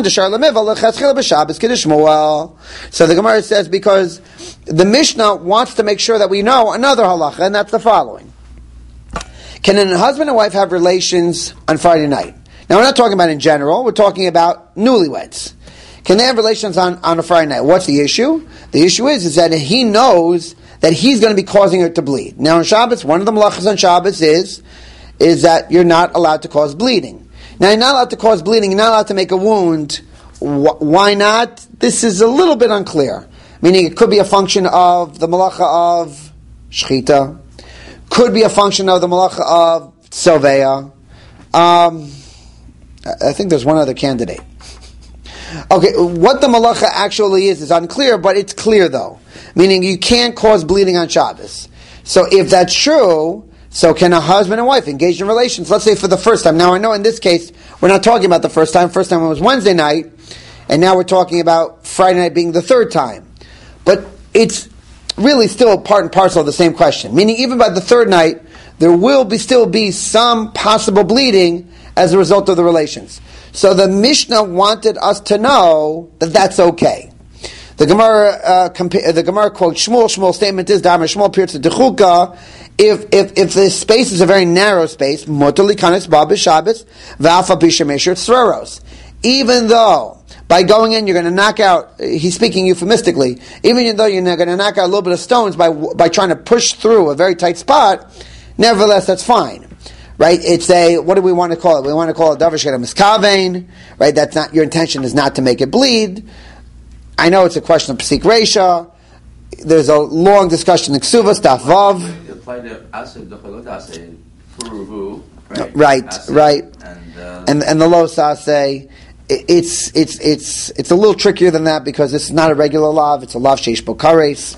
So the Gemara says, because the Mishnah wants to make sure that we know another halacha, and that's the following. Can a husband and wife have relations on Friday night? Now, we're not talking about in general. We're talking about newlyweds. Can they have relations on a Friday night? What's the issue? The issue is that he knows that he's going to be causing her to bleed. Now on Shabbos, one of the malachas on Shabbos is that you're not allowed to cause bleeding. Now you're not allowed to cause bleeding, you're not allowed to make a wound. Why not? This is a little bit unclear. Meaning it could be a function of the malacha of shchita, could be a function of the malacha of tzoveya. I think there's one other candidate. Okay, what the malacha actually is unclear, but it's clear though. Meaning you can't cause bleeding on Shabbos. So if that's true, so can a husband and wife engage in relations, let's say for the first time. Now I know in this case, we're not talking about the first time. First time it was Wednesday night, and now we're talking about Friday night being the 3rd time. But it's really still part and parcel of the same question. Meaning even by the 3rd night, there will still be some possible bleeding as a result of the relations. So the Mishnah wanted us to know that that's okay. The Gemara quotes Shmuel. Shmuel's statement is, "Damar Shmuel appears to Dechuka. If the space is a very narrow space, motali kanes ba b'Shabbos v'alfa b'shemesher tzroros." Even though by going in you're going to knock out, he's speaking euphemistically, even though you're going to knock out a little bit of stones by trying to push through a very tight spot, nevertheless that's fine. Right? It's what do we want to call it? We want to call it davar shera miskavein, right? That's not, your intention is not to make it bleed. I know it's a question of Pesik Reisha. There's a long discussion in Ksuvas, Daf Vav. Right. And the Lo Saseh, it's a little trickier than that because this is not a regular lav, it's a lav sheish bo kares.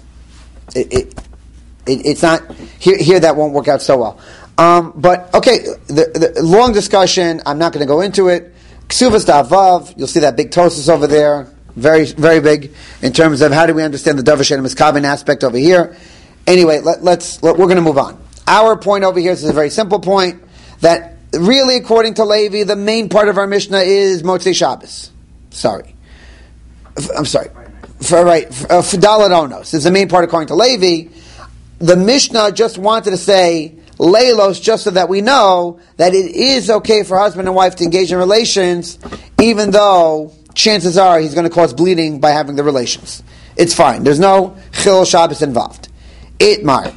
It's not, here that won't work out so well. But okay, the long discussion, I'm not going to go into it. Ksuvas Daf Vav, you'll see that big tosis over there. Very, very big in terms of how do we understand the davar shera miskaven aspect over here. Anyway, we're going to move on. Our point over here is a very simple point that really, according to Levi, the main part of our Mishnah is Motzei Shabbos. I'm sorry. For Dalet Onos is the main part according to Levi. The Mishnah just wanted to say Leilos just so that we know that it is okay for husband and wife to engage in relations, even though chances are he's going to cause bleeding by having the relations. It's fine. There's no Chil Shabbos involved. Itmar.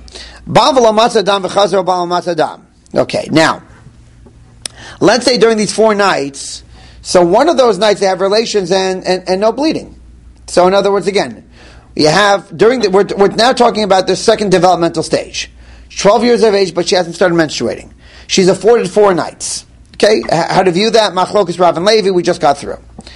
Okay, now, let's say during these 4 nights, so one of those nights they have relations and no bleeding. So in other words, again, you have we're now talking about the second developmental stage. 12 years of age, but she hasn't started menstruating. She's afforded 4 nights. Okay, how to view that? Machlokas Rav and Levi, we just got through.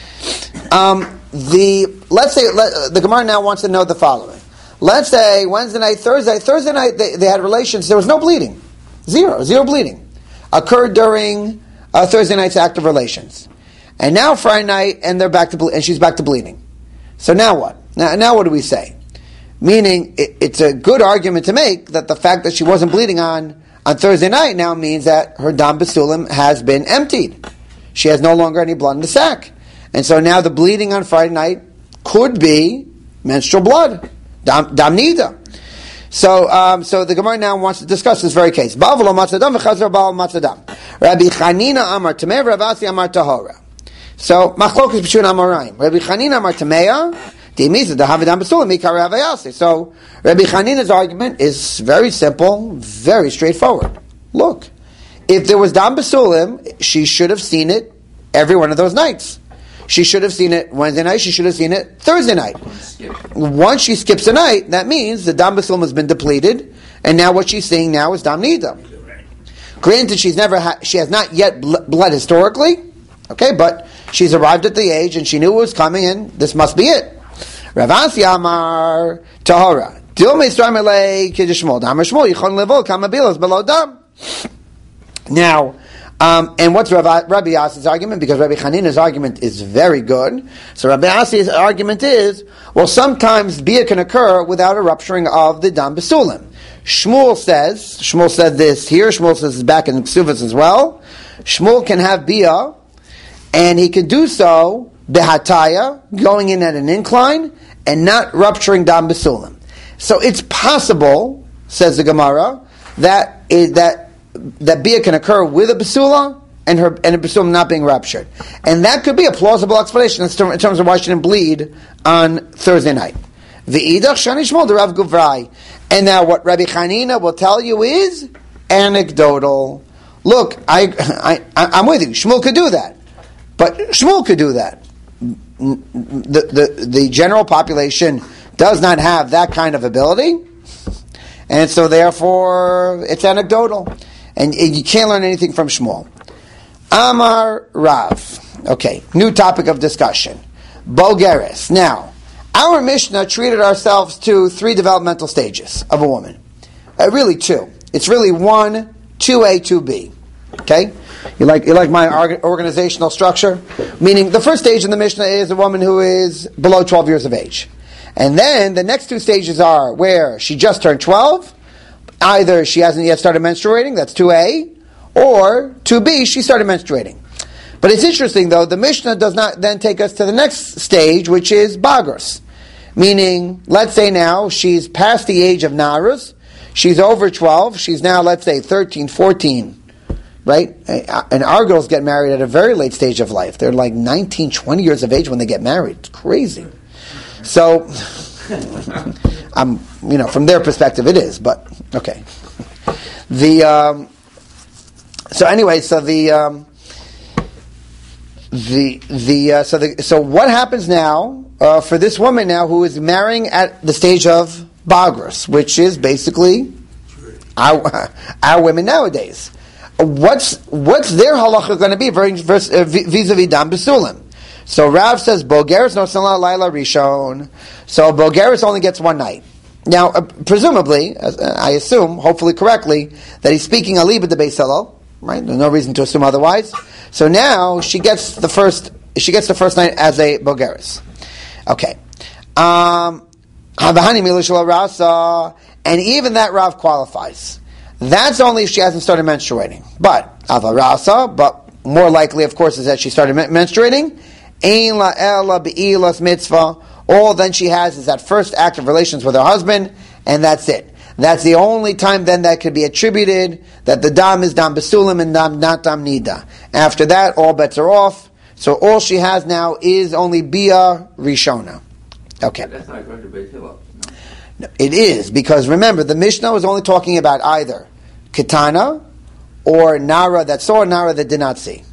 Let's say the Gemara now wants to know the following. Let's say Wednesday night, Thursday night they had relations. There was no bleeding, zero bleeding occurred during Thursday night's act of relations, and now Friday night and they're back to and she's back to bleeding. So now what? Now what do we say? Meaning it's a good argument to make that the fact that she wasn't bleeding on Thursday night now means that her dam basulim has been emptied. She has no longer any blood in the sac. And so now the bleeding on Friday night could be menstrual blood, dam nida. So the Gemara now wants to discuss this very case. Rabbi Chanina amar tamei, Rav Asi amar tahora. So machlokas b'shun amoraim. Rabbi Chanina amar tamei, so Rabbi Chanina's argument is very simple, very straightforward. Look, if there was dam basulim, she should have seen it every one of those nights. She should have seen it Wednesday night. She should have seen it Thursday night. Once she skips a night, that means the dam basulim has been depleted, and now what she's seeing now is dam nida. Granted, she has not yet bled historically, okay, but she's arrived at the age and she knew it was coming, and this must be it. Rav Asi Amar Tahora. Now, and what's Rabbi Asi's argument? Because Rabbi Chanina's argument is very good. So Rabbi Asi's argument is, well, sometimes bia can occur without a rupturing of the dam basulim. Shmuel said this here. Shmuel says it's back in Ksuvas as well. Shmuel can have bia, and he can do so behataya, going in at an incline, and not rupturing dam basulim. So it's possible, says the Gemara, that bia can occur with a basula and a basulim not being ruptured, and that could be a plausible explanation in terms of why she didn't bleed on Thursday night. V'idach shani shmol de Rav Guvrai, and now what Rabbi Chanina will tell you is anecdotal. Look, I'm with you. Shmuel could do that, but Shmuel could do that. The general population does not have that kind of ability, and so therefore it's anecdotal, and you can't learn anything from Shmuel. Amar Rav. Okay, new topic of discussion. Bogeres. Now, our Mishnah treated ourselves to 3 developmental stages of a woman. Really 2. It's really 1, 2A, 2B. Okay? You like my organizational structure? Meaning, the first stage in the Mishnah is a woman who is below 12 years of age. And then the next 2 stages are where she just turned 12, either she hasn't yet started menstruating, that's 2A, or 2B, she started menstruating. But it's interesting, though, the Mishnah does not then take us to the next stage, which is Bagros. Meaning, let's say now she's past the age of Narus, she's over 12, she's now, let's say, 13, 14, right? And our girls get married at a very late stage of life. They're like 19, 20 years of age when they get married. It's crazy. So, from their perspective it is, but, okay. So what happens now for this woman now who is marrying at the stage of Bagros, which is basically our women nowadays? What's their halacha going to be vis-a-vis dam basulim? So Rav says Bogeres no salah laila rishon. So Bogeres only gets 1 night. Now, presumably, I assume, hopefully correctly, that he's speaking alibah de Beis Hillel, right? There's no reason to assume otherwise. So now she gets the first night as a Bogeres. Okay. And even that Rav qualifies. That's only if she hasn't started menstruating. But more likely, of course, is that she started menstruating. Ein la ela be'ilas mitzvah. All then she has is that first act of relations with her husband, and that's it. That's the only time then that could be attributed that the dam is dam basulim and not dam nida. After that, all bets are off. So all she has now is only bia rishona. Okay. That's not going to Beis Hillel. No, it is, because remember, the Mishnah was only talking about either Ketana or Nara that saw, Nara that did not see.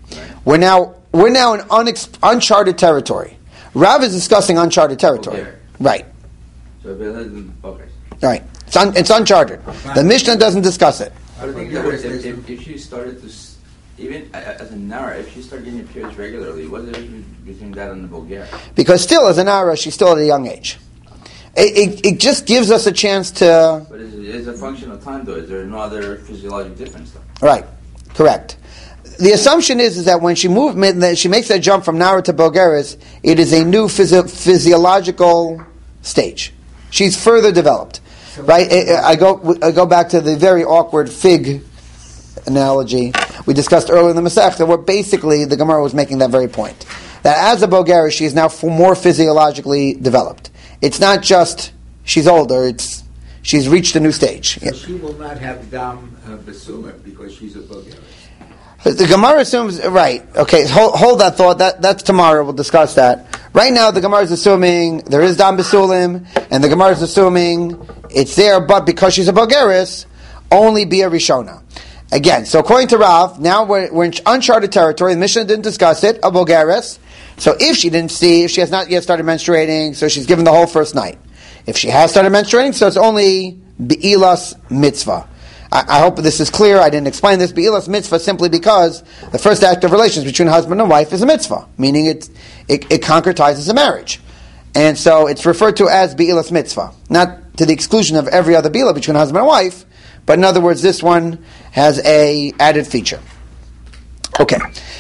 Right. We're now in uncharted territory. Rav is discussing uncharted territory. Right. So okay. Right. It's uncharted. The Mishnah doesn't discuss it. I think that if she started to, even as a Nara, if she started getting her periods regularly, what's the difference between that and the Bulgaria? Because still, as a Nara, she's still at a young age. It just gives us a chance to... But is it a function of time, though? Is there no other physiological difference, though? Right. Correct. The assumption is that when she she makes that jump from Nara to Bulgaris, it is a new physiological stage. She's further developed. Right? I go back to the very awkward fig analogy we discussed earlier in the Masechta, where basically the Gemara was making that very point. That as a Bulgaris, she is now more physiologically developed. It's not just she's older, she's reached a new stage. So she will not have Dam Basulim because she's a Bulgarian. The Gemara assumes, right, okay, hold that thought, that's tomorrow, we'll discuss that. Right now, the Gemara is assuming there is Dam Basulim, and the Gemara is assuming it's there, but because she's a Bulgaris, only be a Rishona. Again, so according to Rav, now we're in uncharted territory, the Mishnah didn't discuss it, a Bulgaris. So if she has not yet started menstruating, so she's given the whole first night. If she has started menstruating, so it's only Be'ilas Mitzvah. I hope this is clear. I didn't explain this. Be'ilas Mitzvah simply because the first act of relations between husband and wife is a mitzvah, meaning it concretizes a marriage. And so it's referred to as Be'ilas Mitzvah. Not to the exclusion of every other Be'ilah between husband and wife, but in other words, this one has a added feature. Okay.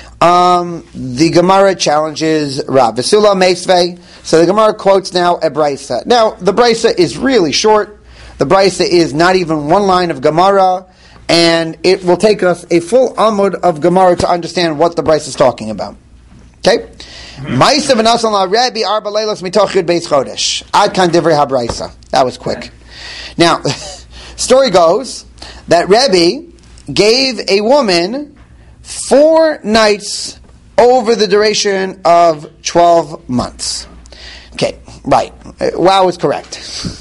The Gemara challenges Rav Vesula Meisvei. So the Gemara quotes now a Brisa. Now, the Brisa is really short. The Brisa is not even one line of Gemara, and it will take us a full Amud of Gemara to understand what the Brisa is talking about. Okay? Ma'isa v'nasan la Rabbi arba leilos mitoch yud beis chodesh. Ad kan divrei haBrisa. That was quick. Now, story goes that Rebbe gave a woman 4 nights over the duration of 12 months. Okay, right. Wow is correct.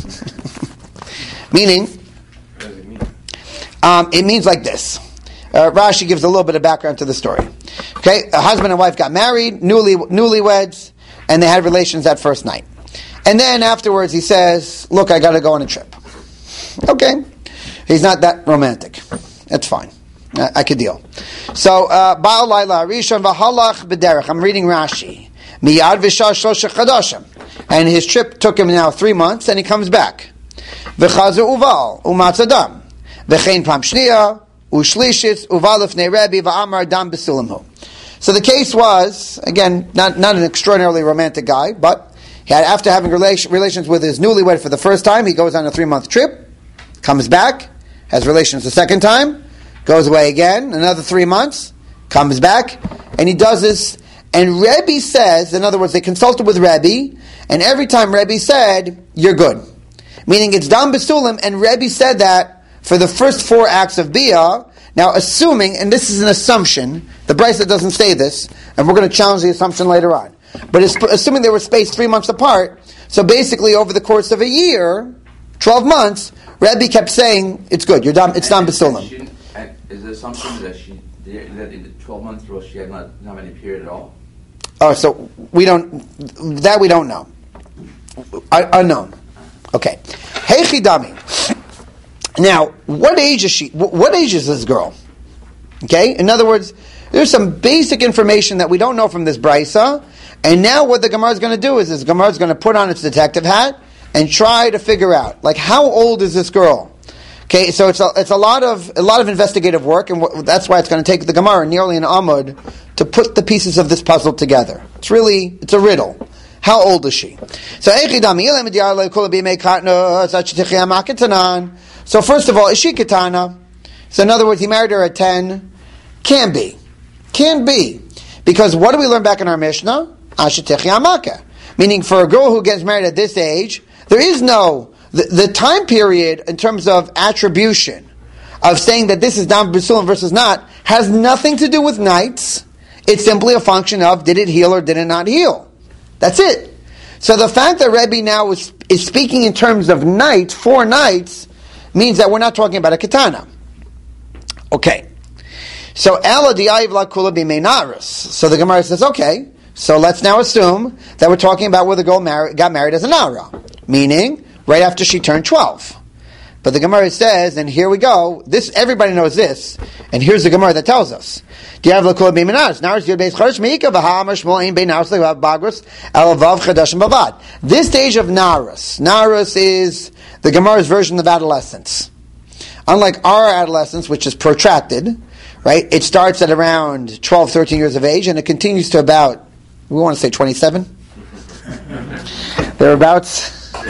Meaning, What does it mean? It means like this. Rashi gives a little bit of background to the story. Okay, a husband and wife got married, newlyweds, and they had relations that first night. And then afterwards he says, look, I got to go on a trip. Okay. He's not that romantic. That's fine. I could deal. So, Ba'al Laila Rishon v'halach b'derech. I'm reading Rashi. Miyad v'shah shlosha chadashim. And his trip took him now 3 months, and he comes back. V'chazer uval u'matzadam. V'chein pam shniya u'shlishis uval lefnei Rebbe v'amar dam b'sulimhu. So the case was, again, not an extraordinarily romantic guy, but after having relations with his newlywed for the first time, he goes on a 3-month trip, comes back, has relations the second time, goes away again, another 3 months, comes back, and he does this. And Rebbe says, in other words, they consulted with Rebbe, and every time Rebbe said, you're good. Meaning it's Dam B'Sulim, and Rebbe said that for the first 4 acts of Bia. Now assuming, and this is an assumption, the Brisa doesn't say this, and we're going to challenge the assumption later on, but assuming they were spaced 3 months apart, so basically over the course of a year, 12 months, Rebbe kept saying, it's good, it's Dam B'Sulim. Is the assumption that that in the 12 months row she had not any period at all? Oh, so we don't know. Unknown. Okay. Hey Chidami. Now, what age is she? What age is this girl? Okay? In other words, there's some basic information that we don't know from this Brisa, and now what the Gemara is going to do is the Gemara is going to put on its detective hat and try to figure out, like, how old is this girl? Okay, so it's a lot of investigative work, and that's why it's going to take the Gemara nearly an Amud to put the pieces of this puzzle together. It's a riddle. How old is she? So first of all, is she Ketana? So in other words, he married her at 10. Can be. Because what do we learn back in our Mishnah? Meaning for a girl who gets married at this age, there is no... The time period in terms of attribution of saying that this is Dam B'Sulim versus not has nothing to do with nights. It's simply a function of did it heal or did it not heal. That's it. So the fact that Rebbe now is speaking in terms of nights, 4 nights, means that we're not talking about a Ketana. Okay. So Ela Di'ayiv La Kula B'Meinaris. So the Gemara says, okay, so let's now assume that we're talking about where the girl got married as a Nara. meaning right after she turned 12. But the Gemara says, and here we go, this everybody knows this, and here's the Gemara that tells us. Do you have l'kol b'minaris? Naris yud beis charish meika v'ha'amar shmuel ein bein naris l'vav bagros elavav chadashim bavad. This stage of naris is the Gemara's version of adolescence. Unlike our adolescence, which is protracted, right? It starts at around 12, 13 years of age, and it continues to about, we want to say 27? Thereabouts.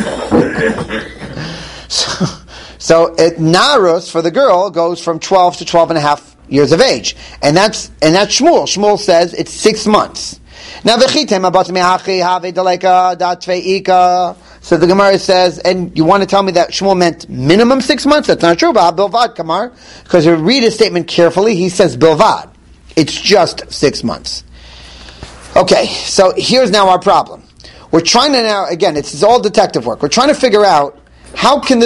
So Narus for the girl goes from 12 to 12 and a half years of age. And that's Shmuel. Shmuel says it's 6 months. Now so the Gemara says, and you want to tell me that Shmuel meant minimum 6 months? That's not true. Because you read his statement carefully, he says bilvad. It's just 6 months. Okay, so here's now our problem. We're trying to now, again, it's all detective work. We're trying to figure out how can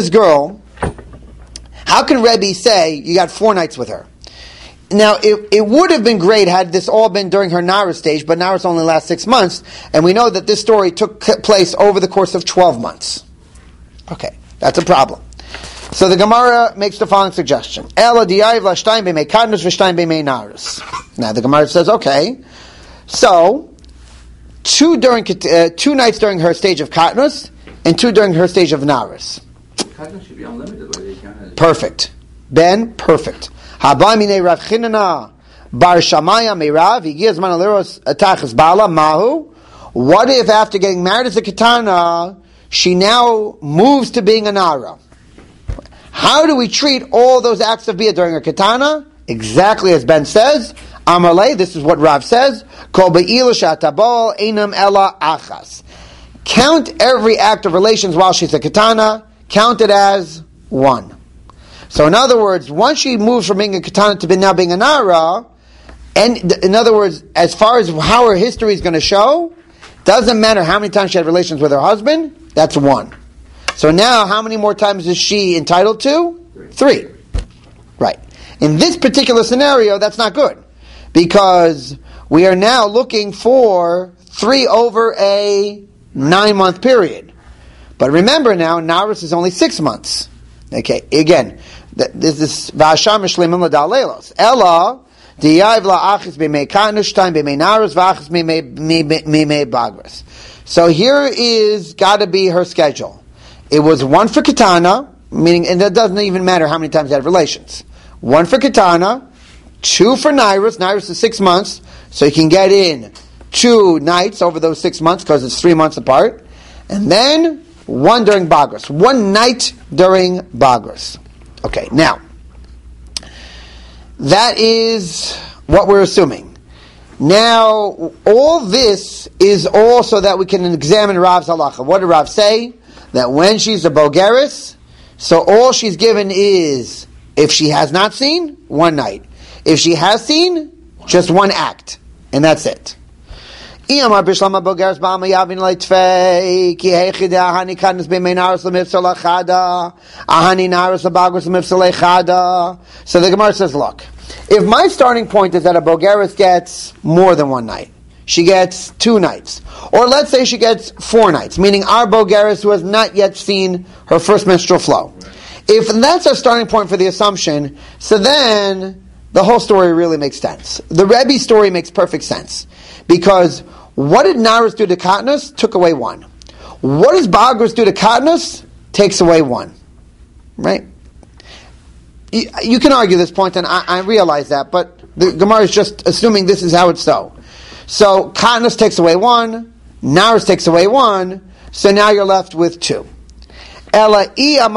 Rebbe say you got 4 nights with her? Now, it would have been great had this all been during her Nara stage, but Nara's only lasts 6 months, and we know that this story took place over the course of 12 months. Okay, that's a problem. So the Gemara makes the following suggestion. Now the Gemara says, okay, so 2 nights during her stage of Katnus, and 2 during her stage of Naris. Katnus should be unlimited. Perfect. Ben, perfect. Haba mine Rav Chinana bar Shamaya meirav higiyaz man aleros atachas bala mahu. What if after getting married as a katana, she now moves to being a nara? How do we treat all those acts of bia during a katana? Exactly as Ben says. Amalei, this is what Rav says. Kol be'ilu shatabol einam ela achas. Count every act of relations while she's a katana. Count it as 1. So in other words, once she moves from being a katana to now being a nara, and in other words, as far as how her history is going to show, doesn't matter how many times she had relations with her husband, that's 1. So now, how many more times is she entitled to? 3. Right. In this particular scenario, that's not good, because we are now looking for 3 over a 9-month period. But remember now, Naris is only 6 months. Okay, again, this is Vasham Shleiman Ladalelos. Ella Diyav La Achis B'mei Kanush Time B'mei Naris V'Achis B'mei Bagras. So here is got to be her schedule. It was 1 for Katana, meaning, and it doesn't even matter how many times they had relations. 1 for Katana, 2 for Nairus. Nairus is 6 months, so you can get in 2 nights over those 6 months because it's 3 months apart, and then 1 during Bagras. 1 night during Bagras. Okay, now, that is what we're assuming. Now, all this is all so that we can examine Rav's halacha. What did Rav say? That when she's a bogeris, so all she's given is, if she has not seen, 1 night. If she has seen, just 1 act. And that's it. Iyamar bishlama bogeris ba'ama yavin leitvei ki heichide ahani kadnes b'mei naris l'mifsal achada ahani naris l'bagros l'mifsal echada. So the Gemara says, look, if my starting point is that a bogeris gets more than 1 night, she gets 2 nights, or let's say she gets 4 nights, meaning our bogeris who has not yet seen her first menstrual flow. If that's our starting point for the assumption, so then the whole story really makes sense. The Rebbe story makes perfect sense, because what did Naris do to Katnus? Took away 1. What does Bagros do to Katnus? Takes away 1. Right? You can argue this point, and I realize that, but the Gemara is just assuming this is how it's so. So Katnus takes away 1, Naris takes away 1, so now you're left with 2. But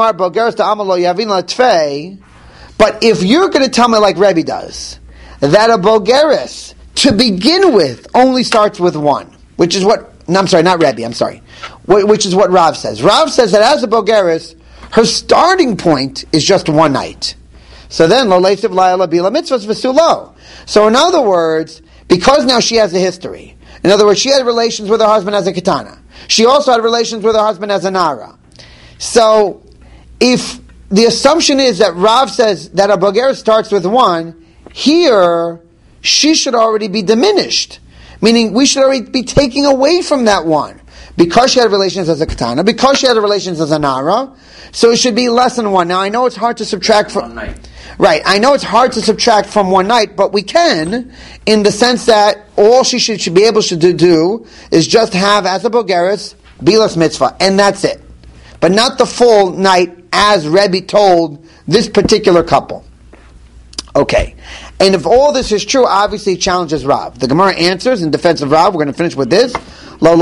if you're going to tell me like Rebbe does, that a bogeris to begin with only starts with 1, which is what, no, I'm sorry, not Rebbe, I'm sorry, which is what Rav says. Rav says that as a bogeris, her starting point is just 1 night. So then, lo leisiv la'ela bila mitzvahs v'sulo. So in other words, because now she has a history, in other words, she had relations with her husband as a katana. She also had relations with her husband as a nara. So, if the assumption is that Rav says that a bogeris starts with 1, here, she should already be diminished. Meaning, we should already be taking away from that 1. because she had relations as a katana, because she had relations as a nara, so it should be less than one. Now I know it's hard to subtract from 1 night. Right, I know it's hard to subtract from 1 night, but we can, in the sense that all she should be able to do is just have, as a bogeres, bilas mitzvah, and that's it. But not the full night, as Rebbe told this particular couple. Okay, and if all this is true, obviously it challenges Rav. The Gemara answers in defense of Rav. We're going to finish with this. So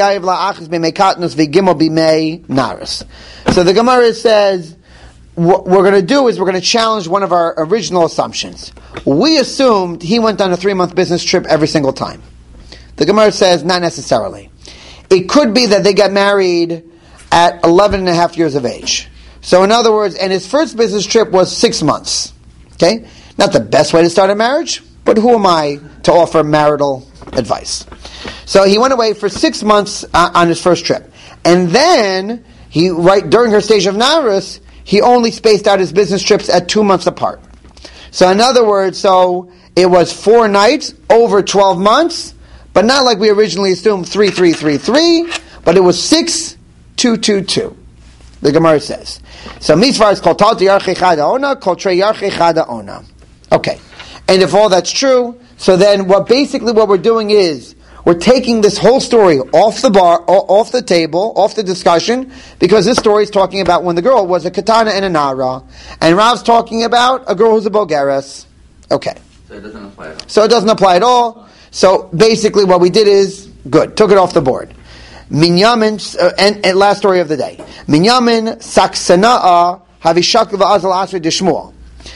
the Gemara says, what we're going to do is we're going to challenge one of our original assumptions. We assumed he went on a 3-month business trip every single time. The Gemara says, not necessarily. It could be that they got married at 11 and a half years of age. So in other words, and his first business trip was 6 months. Okay? Not the best way to start a marriage, but who am I to offer marital advice? So he went away for 6 months on his first trip. And then, during her stage of Narus, he only spaced out his business trips at 2 months apart. So in other words, so it was 4 nights over 12 months, but not like we originally assumed 3, 3, 3, 3, but it was 6, 2, 2, 2. The Gemara says. So Mitzvah is called Talti Yarchei Chada Ona, called Trei Yarchei Chada Ona. Okay. And if all that's true, so then what we're doing is, we're taking this whole story off the table, off the discussion, because this story is talking about when the girl was a katana and a nara, and Rav's talking about a girl who's a bogeres. Okay. So it doesn't apply at all. So it doesn't apply at all. So basically what we did is, good, took it off the board. Minyamin, and last story of the day. Minyamin saksana'a havishak v'azal asri dishmuel.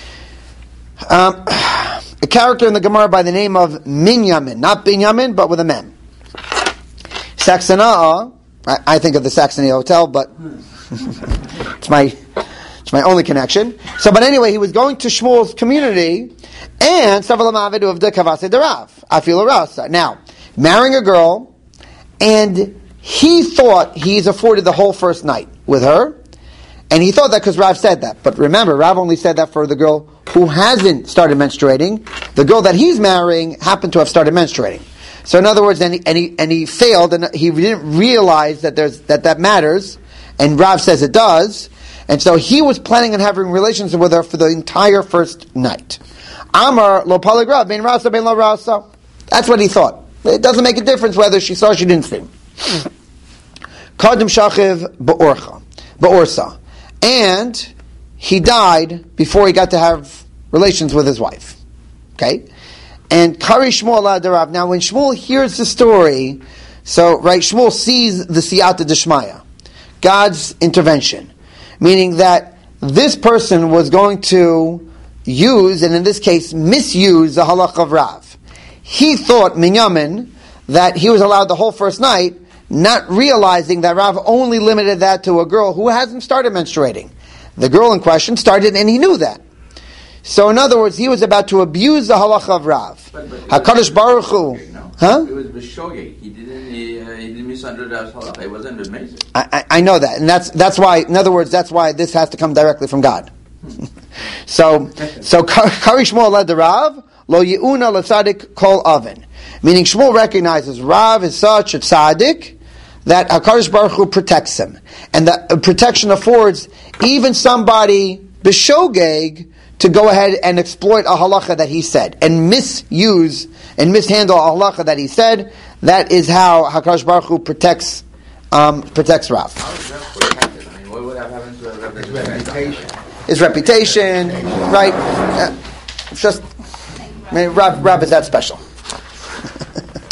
A character in the Gemara by the name of Minyamin, not Binyamin, but with a mem. Saksana'a, I think of the Saxony Hotel, but it's my only connection. So, but anyway, he was going to Shmuel's community, and now, marrying a girl, and he thought he's afforded the whole first night with her, and he thought that because Rav said that. But remember, Rav only said that for the girl who hasn't started menstruating. The girl that he's marrying happened to have started menstruating. So in other words, and he failed, and he didn't realize that matters, and Rav says it does, and so he was planning on having relations with her for the entire first night. Amar lo paligrav ben rasa ben lo rasa. That's what he thought. It doesn't make a difference whether she saw or she didn't see. Kadim shachiv ba'orsa. And he died before he got to have relations with his wife. Okay? And Kari Shmuel ad Rav. Now when Shmuel hears the story, so right, Shmuel sees the Siyata Deshmaya, God's intervention. Meaning that this person was going to use, and in this case, misuse the halach of Rav. He thought, Minyamin, that he was allowed the whole first night, not realizing that Rav only limited that to a girl who hasn't started menstruating. The girl in question started, and he knew that. So in other words, he was about to abuse the halacha of Rav. HaKadosh Baruch Hu. Huh? It was b'shogeg. He didn't misunderstand Rav's halacha. It wasn't amazing. I know that, and that's why. In other words, that's why this has to come directly from God. So Kari Shmuel led the Rav lo yeuna l'tzadik kol oven, meaning Shmuel recognizes Rav is such a tzaddik that HaKadosh Baruch Hu protects him, and that protection affords even somebody b'shogeg to go ahead and exploit a halacha that he said, and misuse and mishandle a halacha that he said. That is how HaKadosh Baruch Hu protects Rav. How is Rav protected? I mean, what would have happened to Rav's reputation? His reputation, right? It's just, I mean, Rav is that special.